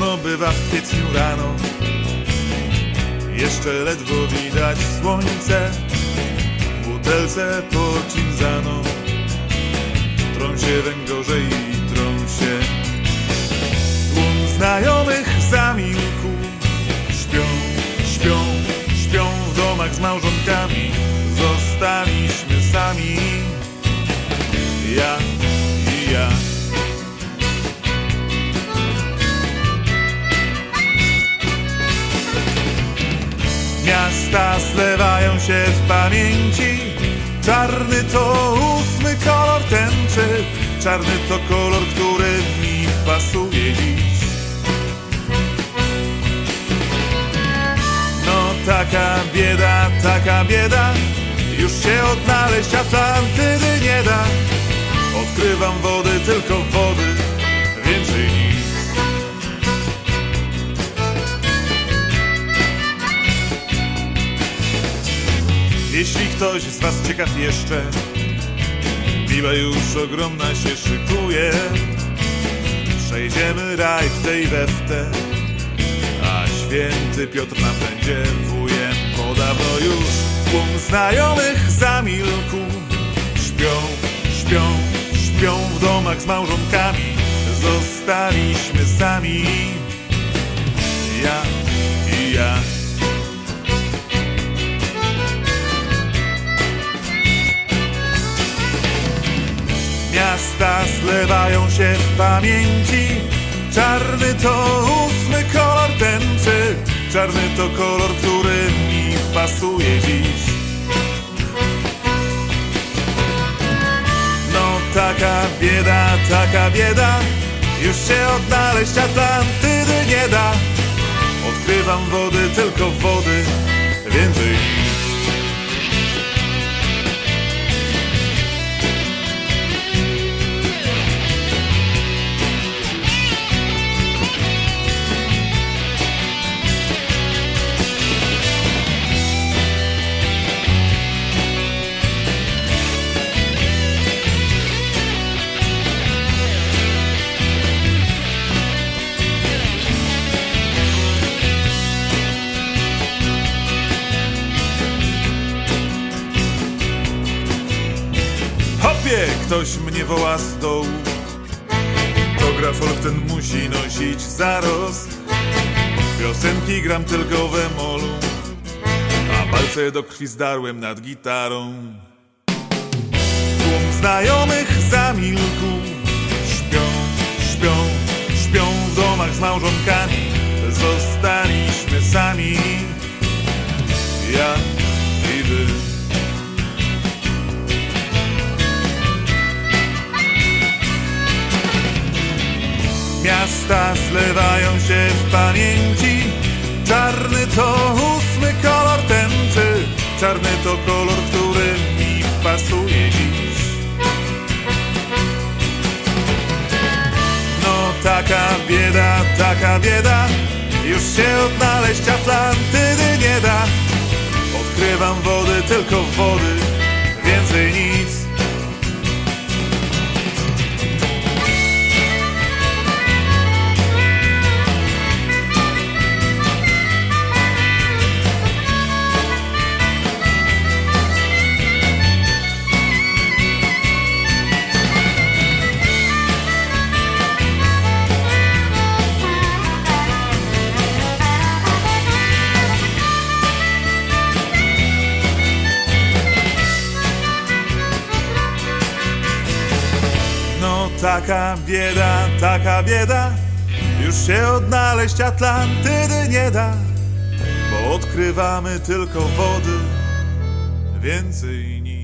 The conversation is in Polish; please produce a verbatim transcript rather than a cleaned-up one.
zimno bywa w kwietniu rano. Jeszcze ledwo widać słońce, w butelce pocinzano. Trą się węgorze i trą się. Tłum znajomych zamilkł. Śpią, śpią, śpią w domach z małżonkami. Zostaliśmy sami, ja i ja. Miasta zlewają się w pamięci. Czarny to ósmy kolor tęczy. Czarny to kolor, który mi pasuje dziś. No taka bieda, taka bieda. Już się odnaleźć Atlantydy nie da. Odkrywam wody, tylko wody, więcej nic. Jeśli ktoś z was ciekaw jeszcze, piwa już ogromna się szykuje. Przejdziemy raj w tej we w te, a święty Piotr nam będzie wujem. Podawno już tłum znajomych zamilkł. Śpią, śpią, śpią w domach z małżonkami. Zostaliśmy sami, ja i ja. Miasta zlewają się w pamięci. Czarny to ósmy kolor tęczy. Czarny to kolor, który mi pasuje dziś. No taka bieda, taka bieda. Już się odnaleźć Atlantydy nie da. Odkrywam wody, tylko wody, więcej nic. Ktoś mnie woła z dołu. To grafolk ten musi nosić zarost. Piosenki gram tylko w emolu, a palce do krwi zdarłem nad gitarą. Tłum znajomych zamilkł. Śpią, śpią, śpią w domach z małżonkami. Zostaliśmy sami, ja i wy. Miasta zlewają się w pamięci. Czarny to ósmy kolor tęczy. Czarny to kolor, który mi pasuje dziś. No taka bieda, taka bieda. Już się odnaleźć Atlantydy nie da. Odkrywam wody, tylko wody, więcej nic. Taka bieda, taka bieda. Już się odnaleźć Atlantydy nie da, bo odkrywamy tylko wody, więcej nic.